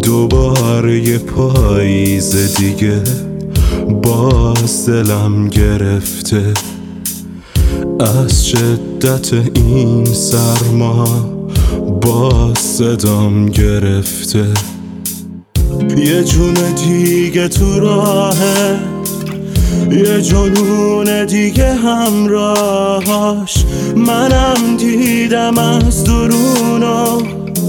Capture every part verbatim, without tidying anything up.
دوباره یه پاییز دیگه باز دلم گرفته از شدت این سرما، باز صدام گرفته. یه جون دیگه تو راهه، یه جنون دیگه همراهاش، منم دیدم از درونو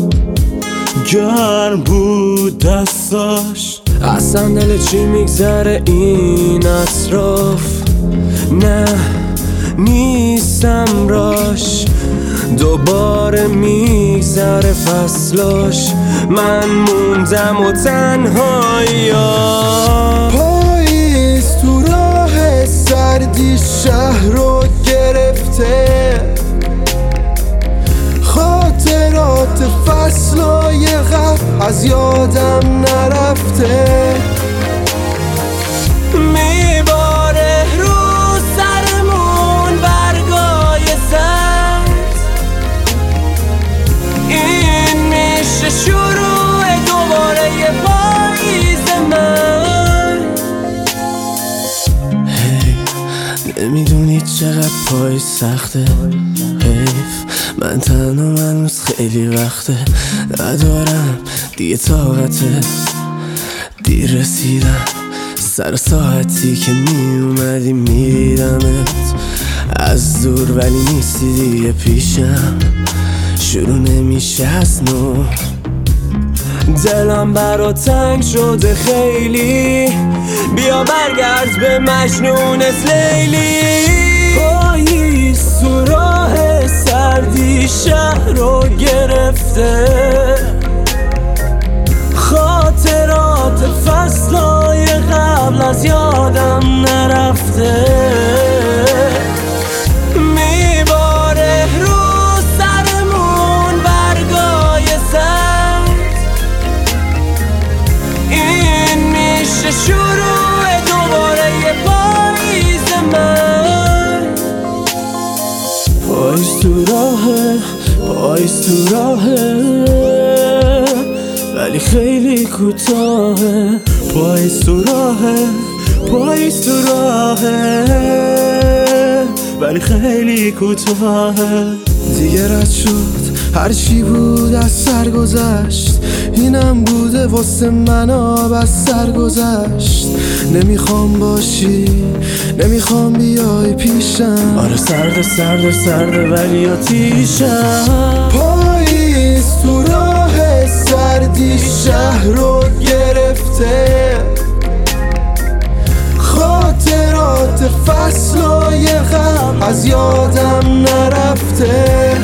گرم بود دستاش. اصلا دل چی میگذره این اطراف، نه نیستم راش. دوباره میگذره فصلاش، من موندم و تنهایی. پاییز تو راه سردی شهر رو گرفته، خاطرات فصلای قبل از یادم نرفته. میباره رو سرمون برگای زرد، این میشه شروع دوباره یه پاییز من. هی نمیدونی چقدر پای سخته، حیف من تنها منوز خیلی وقته ندارم دیگه طاقته. دیر رسیدم سر ساعتی که می اومدی میدیدمت از دور، ولی نیستی دیگه پیشم، شروع نمیشه از نو. دلم برا تنگ شده خیلی، بیا برگرد به مجنونت لیلی. پاییز تو راه سردی شهر رو گرفته، خاطرات فصلای قبل از یادم نرفته. میباره رو سرمون برگای زرد، این میشه شروع دوباره یه پاییز من. پاییز تو راهه، پاییز تو راهه، ولی خیلی کوتاهه. پاییز تو راهه، پاییز تو راهه، ولی خیلی کوتاهه. دیگه رد شد هر چی بود از سر گذشت، اینم بوده واسه من آب از سر گذشت. نمیخوام باشی، نمیخوام بیای پیشم، آره سرد سرد سرد ولی آتیشم. پاییز تو راه سردی شهر رو گرفته، خاطرات فصلای قبل از یادم نرفته.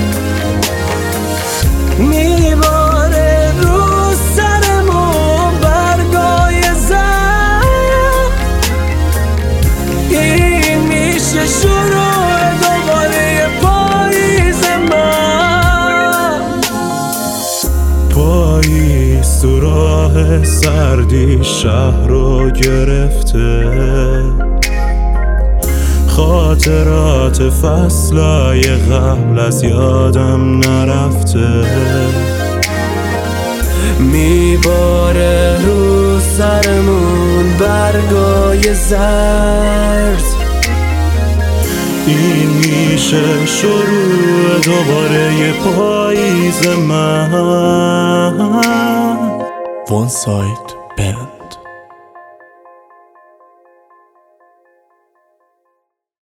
میباره رو سرمون برگای زرد، این میشه شروع دوباره پاییز من. پاییز تو راه سردی شهر رو گرفته، خاطرات فصلای قبل از یادم نرفته. میباره رو سرمون برگای زرد، این میشه شروع دوباره یه پاییز من. One Side Band.